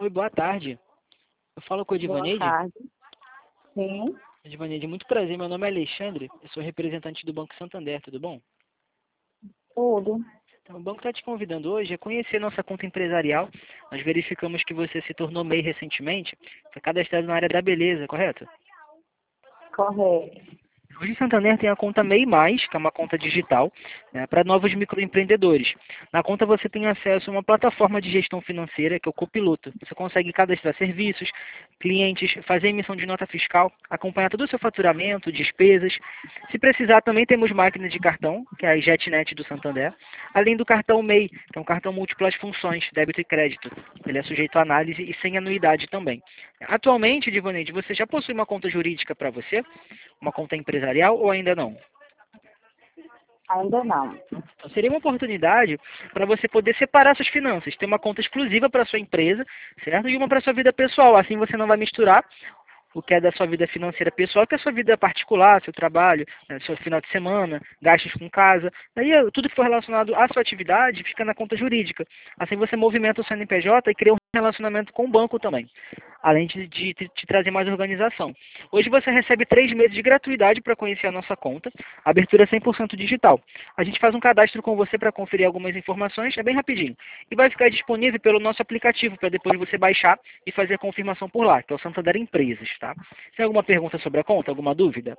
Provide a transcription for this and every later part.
Oi, boa tarde. Eu falo com o Boa Edivaneide. tarde. Sim, Edivaneide, muito prazer. Meu nome é Alexandre. Eu sou representante do Banco Santander, tudo bom? tudo. Então, o banco está te convidando hoje a conhecer nossa conta empresarial. Nós verificamos que você se tornou MEI recentemente. Foi cadastrado na área da beleza, correto? Correto. Hoje, Santander tem a conta MEI+, que é uma conta digital, né, para novos microempreendedores. Na conta você tem acesso a uma plataforma de gestão financeira, que é o Copiloto. Você consegue cadastrar serviços, clientes, fazer emissão de nota fiscal, acompanhar todo o seu faturamento, despesas. Se precisar, também temos máquinas de cartão, que é a JetNet do Santander, além do cartão MEI, que é um cartão múltiplas funções, débito e crédito. Ele é sujeito a análise e sem anuidade também. Atualmente, Divaneide, você já possui uma conta jurídica para você? Uma conta empresarial ou ainda não? Ainda não. Então, seria uma oportunidade para você poder separar suas finanças, ter uma conta exclusiva para sua empresa, certo? E uma para sua vida pessoal. Assim você não vai misturar o que é da sua vida financeira pessoal, que é a sua vida particular, seu trabalho, seu final de semana, gastos com casa. Aí tudo que for relacionado à sua atividade fica na conta jurídica. Assim você movimenta o CNPJ e cria um relacionamento com o banco também, além de te trazer mais organização. Hoje você recebe 3 meses de gratuidade para conhecer a nossa conta, abertura 100% digital. A gente faz um cadastro com você para conferir algumas informações, é bem rapidinho. E vai ficar disponível pelo nosso aplicativo para depois você baixar e fazer a confirmação por lá, que é o Santander Empresas, tá? Tem alguma pergunta sobre a conta? Alguma dúvida?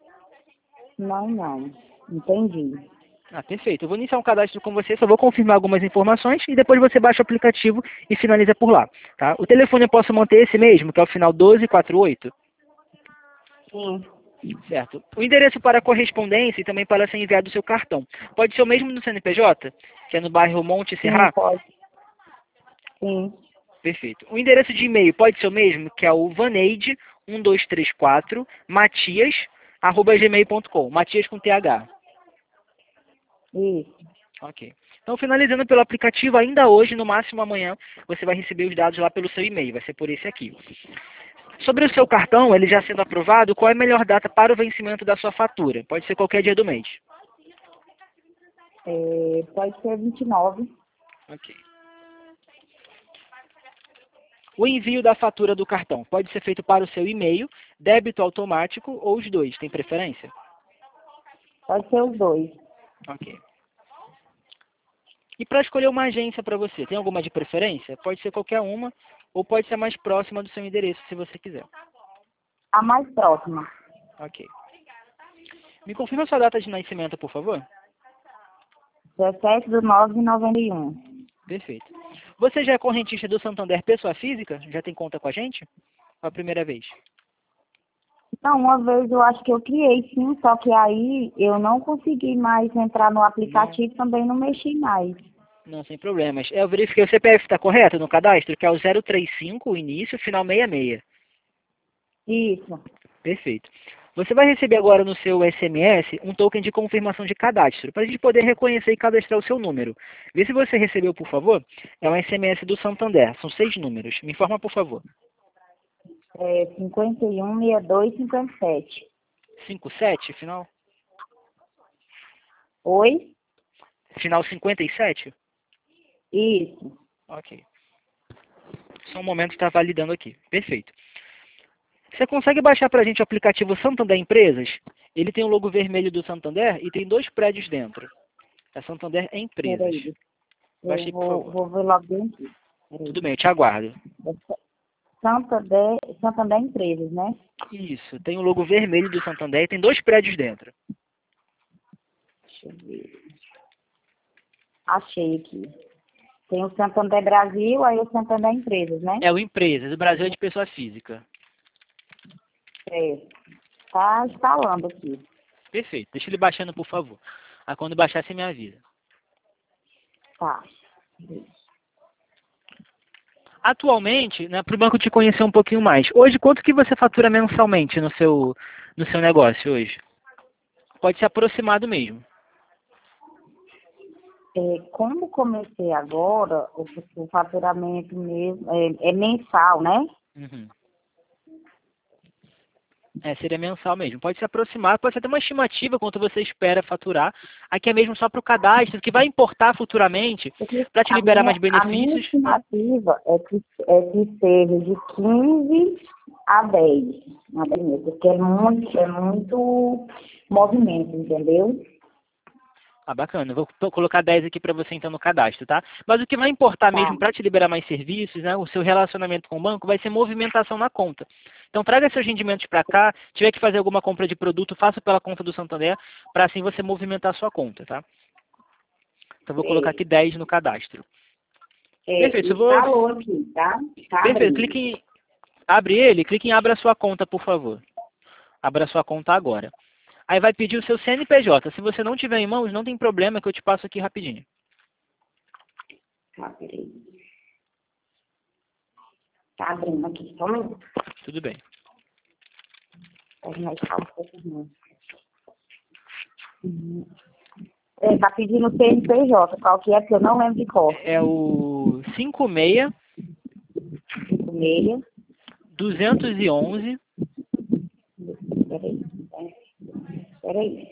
Não. Entendi. Ah, perfeito. Eu vou iniciar um cadastro com você, só vou confirmar algumas informações e depois você baixa o aplicativo e finaliza por lá, tá? O telefone eu posso manter esse mesmo, que é o final 1248? Sim. Certo. O endereço para correspondência e também para ser enviado o seu cartão. Pode ser o mesmo no CNPJ, que é no bairro Monte Sim, Serra? pode. Sim. Perfeito. O endereço de e-mail pode ser o mesmo, que é o vaneide1234 matias@gmail.com. Matias com TH. Isso. Ok. Então, finalizando pelo aplicativo, ainda hoje, no máximo amanhã, você vai receber os dados lá pelo seu e-mail. Vai ser por esse aqui. Sobre o seu cartão, ele já sendo aprovado, qual é a melhor data para o vencimento da sua fatura? Pode ser qualquer dia do mês. Pode ser 29. Ok. O envio da fatura do cartão pode ser feito para o seu e-mail, débito automático ou os dois. Tem preferência? Pode ser os dois. Ok. E para escolher uma agência para você, tem alguma de preferência? Pode ser qualquer uma ou pode ser mais próxima do seu endereço, se você quiser. A mais próxima. Ok. Me confirma sua data de nascimento, por favor? 17/9/91. Perfeito. Você já é correntista do Santander pessoa física? Já tem conta com a gente? Ou é a primeira vez? Então, uma vez eu acho que eu criei sim, só que aí eu não consegui mais entrar no Não. aplicativo, também não mexi mais. Não, sem problemas. Eu verifiquei o CPF está correto no cadastro, que é o 035, o início, final 66. Isso. Perfeito. Você vai receber agora no seu SMS um token de confirmação de cadastro, para a gente poder reconhecer e cadastrar o seu número. Vê se você recebeu, por favor. É um SMS do Santander. São 6 números. Me informa, por favor. 516257. 57, final? Oi? Final 57? Isso. Ok. Só um momento, está validando aqui. Perfeito. Você consegue baixar para a gente o aplicativo Santander Empresas? Ele tem o logo vermelho do Santander e tem 2 prédios dentro. É Santander Empresas. Peraí. Eu Baixe aí, por favor. vou ver logo bem aqui. Tudo Peraí. bem, eu te aguardo. Santander Empresas, né? Isso, tem o logo vermelho do Santander e tem 2 prédios dentro. Deixa eu ver. Achei aqui. Tem o Santander Brasil, aí o Santander Empresas, né? É o Empresas, o Brasil é de pessoa física. É. Tá instalando aqui. Perfeito, deixa ele baixando, por favor. Aí quando baixar, você me avisa. Tá. Atualmente, né, para o banco te conhecer um pouquinho mais, hoje quanto que você fatura mensalmente no seu negócio hoje? Pode ser aproximado mesmo. Como comecei agora, o faturamento mesmo é mensal, né? Uhum. Seria mensal mesmo. Pode se aproximar, pode ser até uma estimativa quanto você espera faturar. Aqui é mesmo só para o cadastro, que vai importar futuramente Porque para te liberar mais a minha benefícios. estimativa é que seja de 15 a 10 na primeira, porque é muito movimento, entendeu? Ah, bacana. Eu vou colocar 10 aqui para você então no cadastro, tá? Mas o que vai importar Tá, mesmo para te liberar mais serviços, né, o seu relacionamento com o banco, vai ser movimentação na conta. Então traga seus rendimentos para cá, tiver que fazer alguma compra de produto, faça pela conta do Santander, para assim você movimentar a sua conta, tá? Então eu vou colocar aqui 10 no cadastro. Perfeito, eu vou... instalou aqui, tá? Tá Perfeito, abrindo. clique em... Abre ele, clique em abra sua conta, por favor. Abra sua conta agora. Aí vai pedir o seu CNPJ. Se você não tiver em mãos, não tem problema que eu te passo aqui rapidinho. Tá, peraí. Tá abrindo aqui, só um minuto. Tudo bem. Pode mais um pouco mais. Tá pedindo o CNPJ, qual que é? Porque eu não lembro de cor. É o 56 Meia. 211 Peraí. Peraí.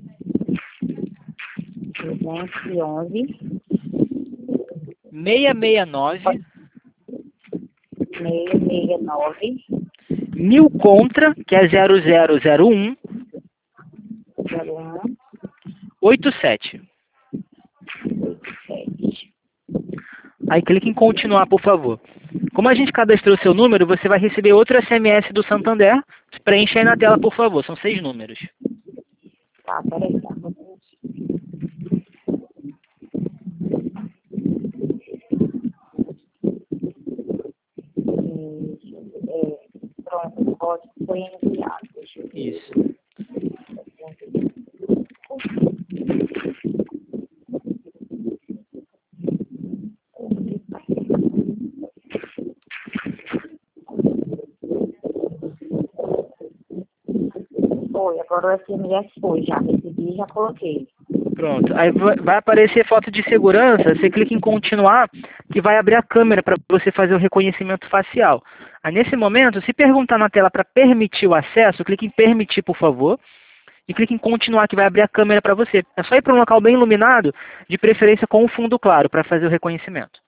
211, 669 669, 1000 contra, que é 0001 01, 87. 87. Aí clique em continuar, por favor. Como a gente cadastrou seu número, você vai receber outro SMS do Santander. Preencha aí na tela, por favor. São 6 números. Tá, peraí, tá. Pronto, o código foi enviado. Deixa eu ver. Isso. Foi, agora o SMS foi, já recebi, já coloquei. Pronto. Aí vai aparecer foto de segurança, você clica em continuar, que vai abrir a câmera para você fazer o reconhecimento facial. Aí nesse momento, se perguntar na tela para permitir o acesso, clique em permitir, por favor, e clique em continuar, que vai abrir a câmera para você. É só ir para um local bem iluminado, de preferência com o fundo claro, para fazer o reconhecimento.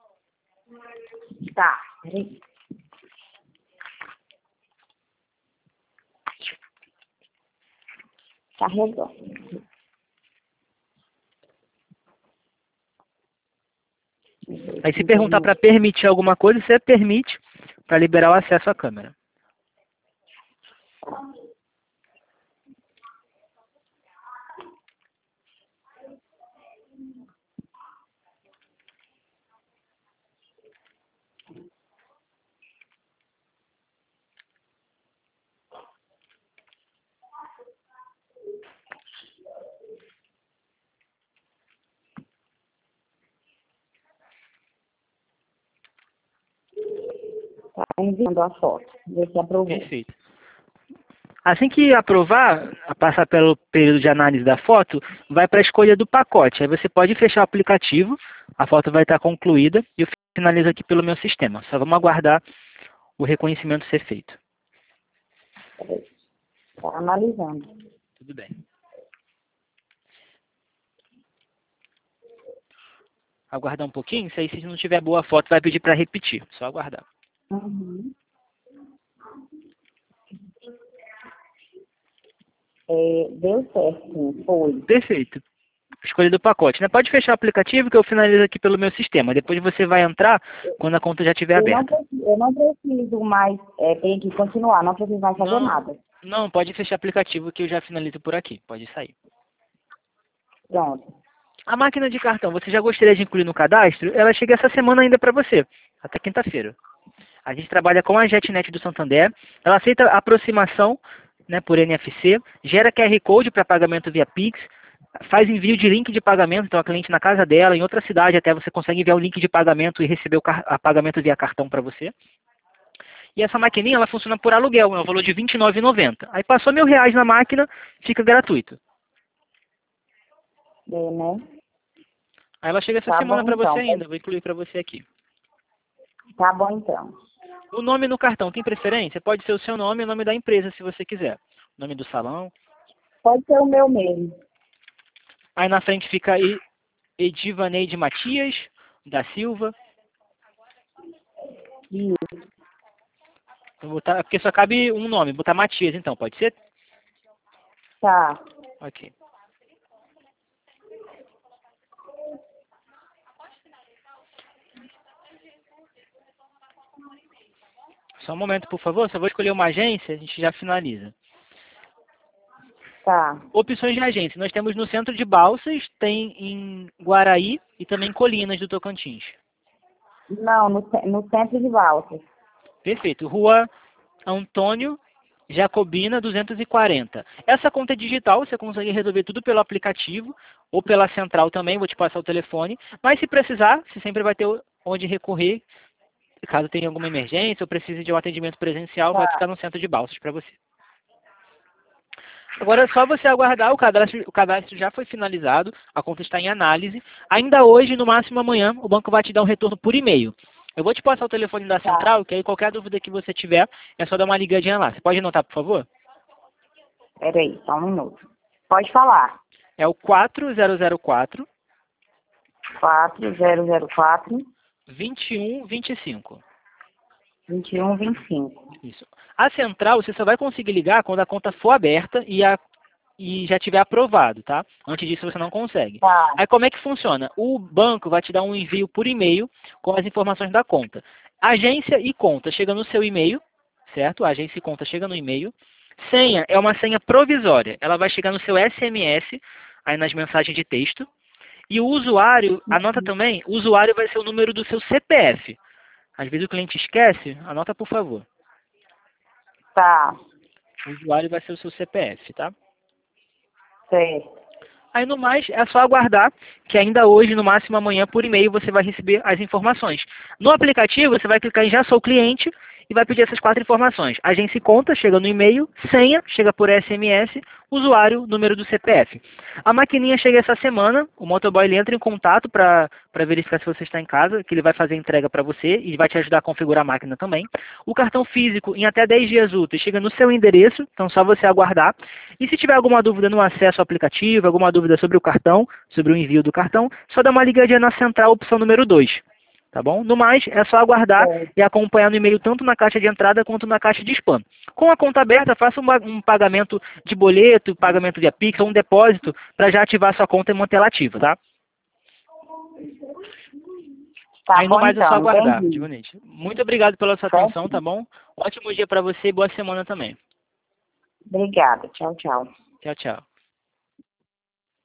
Tá, peraí. Carregou. Aí se perguntar para permitir alguma coisa, você permite para liberar o acesso à câmera. Tá enviando a foto. Ver se aprovou. Perfeito. Assim que aprovar, passar pelo período de análise da foto, vai para a escolha do pacote. Aí você pode fechar o aplicativo, a foto vai estar concluída e eu finalizo aqui pelo meu sistema. Só vamos aguardar o reconhecimento ser feito. Tá analisando. Tudo bem. Aguardar um pouquinho, se não tiver boa foto, vai pedir para repetir. Só aguardar. Uhum. Deu certo, sim, foi. Perfeito. Escolha do pacote, né? Pode fechar o aplicativo que eu finalizo aqui pelo meu sistema. Depois você vai entrar quando a conta já estiver aberta. Eu não preciso mais, tem que continuar, não preciso mais fazer nada. Não, pode fechar o aplicativo que eu já finalizo por aqui. Pode sair. Pronto. A máquina de cartão, você já gostaria de incluir no cadastro? Ela chega essa semana ainda para você, até quinta-feira. A gente trabalha com a JetNet do Santander. Ela aceita aproximação, né, por NFC, gera QR Code para pagamento via Pix, faz envio de link de pagamento, então a cliente na casa dela, em outra cidade até, você consegue enviar o link de pagamento e receber o pagamento via cartão para você. E essa maquininha, ela funciona por aluguel, é um valor de R$ 29,90. Aí passou R$ 1.000 na máquina, fica gratuito. Né? Aí ela chega essa Tá semana bom, para você então. ainda, vou incluir para você aqui. Tá bom, então. O nome no cartão tem preferência? Pode ser o seu nome e o nome da empresa, se você quiser. O nome do salão. Pode ser o meu mesmo. Aí na frente fica aí Edivaneide Matias da Silva. Isso. Vou botar, porque só cabe um nome. Vou botar Matias, então. Pode ser? Tá. Ok. Só um momento, por favor. Só vou escolher uma agência, a gente já finaliza. Tá. Opções de agência. Nós temos no centro de Balsas, tem em Guaraí e também em Colinas do Tocantins. Não, no centro de Valsas. Perfeito. Rua Antônio Jacobina 240. Essa conta é digital, você consegue resolver tudo pelo aplicativo ou pela central também, vou te passar o telefone. Mas se precisar, você sempre vai ter onde recorrer. Caso tenha alguma emergência ou precise de um atendimento presencial, vai ficar no centro de Balsas para você. Agora é só você aguardar, o cadastro já foi finalizado, a conta está em análise. Ainda hoje, no máximo amanhã, o banco vai te dar um retorno por e-mail. Eu vou te passar o telefone da central, que aí qualquer dúvida que você tiver, é só dar uma ligadinha lá. Você pode anotar, por favor? Peraí, só um minuto. Pode falar. É o 4004 4004 2125. 2125. Isso. A central, você só vai conseguir ligar quando a conta for aberta e já tiver aprovado, tá? Antes disso você não consegue. Tá. Aí como é que funciona? O banco vai te dar um envio por e-mail com as informações da conta. Agência e conta chega no seu e-mail, certo? A agência e conta chega no e-mail. Senha é uma senha provisória. Ela vai chegar no seu SMS, aí nas mensagens de texto. E o usuário, anota também, o usuário vai ser o número do seu CPF. Às vezes o cliente esquece, anota por favor. Tá. O usuário vai ser o seu CPF, tá? Certo. Aí no mais, é só aguardar que ainda hoje, no máximo amanhã, por e-mail, você vai receber as informações. No aplicativo, você vai clicar em Já Sou Cliente e vai pedir essas 4 informações. Agência e conta, chega no e-mail, senha, chega por SMS, usuário, número do CPF. A maquininha chega essa semana, o motoboy ele entra em contato para verificar se você está em casa, que ele vai fazer a entrega para você e vai te ajudar a configurar a máquina também. O cartão físico, em até 10 dias úteis, chega no seu endereço, então só você aguardar. E se tiver alguma dúvida no acesso ao aplicativo, alguma dúvida sobre o cartão, sobre o envio do cartão, só dá uma ligadinha na central, opção número 2. Tá bom? No mais, é só aguardar e acompanhar no e-mail tanto na caixa de entrada quanto na caixa de spam. Com a conta aberta, faça um pagamento de boleto, pagamento via Pix ou um depósito para já ativar sua conta e manter ela ativa, tá? Tá Aí no bom, mais é só então. aguardar, Entendi. Divonete. Muito obrigado pela sua atenção, tá bom? Ótimo dia para você e boa semana também. Obrigada. Tchau, tchau. Tchau, tchau.